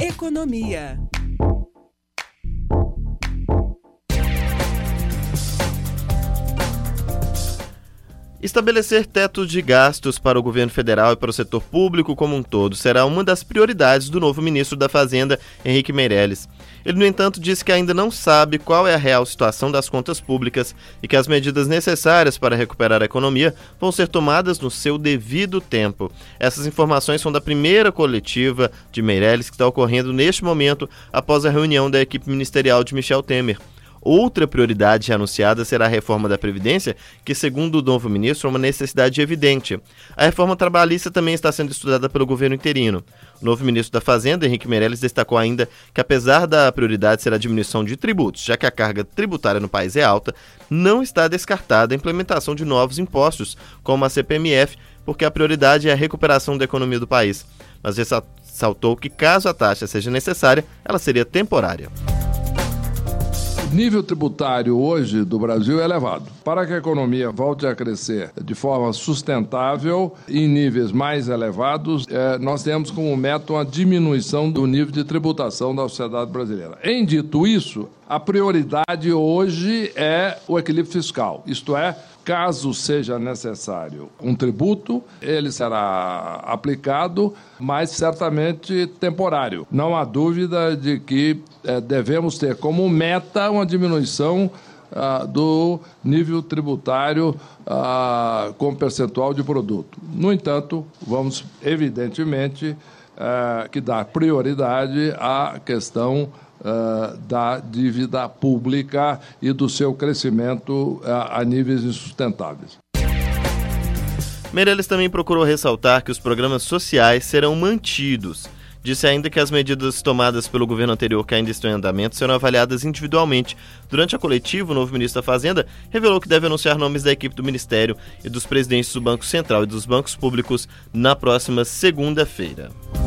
Economia. Estabelecer tetos de gastos para o governo federal e para o setor público como um todo será uma das prioridades do novo ministro da Fazenda, Henrique Meirelles. Ele, no entanto, disse que ainda não sabe qual é a real situação das contas públicas e que as medidas necessárias para recuperar a economia vão ser tomadas no seu devido tempo. Essas informações são da primeira coletiva de Meirelles que está ocorrendo neste momento após a reunião da equipe ministerial de Michel Temer. Outra prioridade anunciada será a reforma da Previdência, que, segundo o novo ministro, é uma necessidade evidente. A reforma trabalhista também está sendo estudada pelo governo interino. O novo ministro da Fazenda, Henrique Meirelles, destacou ainda que, apesar da prioridade ser a diminuição de tributos, já que a carga tributária no país é alta, não está descartada a implementação de novos impostos, como a CPMF, porque a prioridade é a recuperação da economia do país. Mas ressaltou que, caso a taxa seja necessária, ela seria temporária. O nível tributário hoje do Brasil é elevado. Para que a economia volte a crescer de forma sustentável em níveis mais elevados, nós temos como meta uma diminuição do nível de tributação da sociedade brasileira. Em dito isso, a prioridade hoje é o equilíbrio fiscal, isto é, caso seja necessário um tributo, ele será aplicado, mas certamente temporário. Não há dúvida de que devemos ter como meta uma diminuição do nível tributário como percentual de produto. No entanto, vamos evidentemente que dar prioridade à questão da dívida pública e do seu crescimento a níveis insustentáveis. Meirelles também procurou ressaltar que os programas sociais serão mantidos. Disse ainda que as medidas tomadas pelo governo anterior que ainda estão em andamento serão avaliadas individualmente. Durante a coletiva, o novo ministro da Fazenda revelou que deve anunciar nomes da equipe do Ministério e dos presidentes do Banco Central e dos bancos públicos na próxima segunda-feira.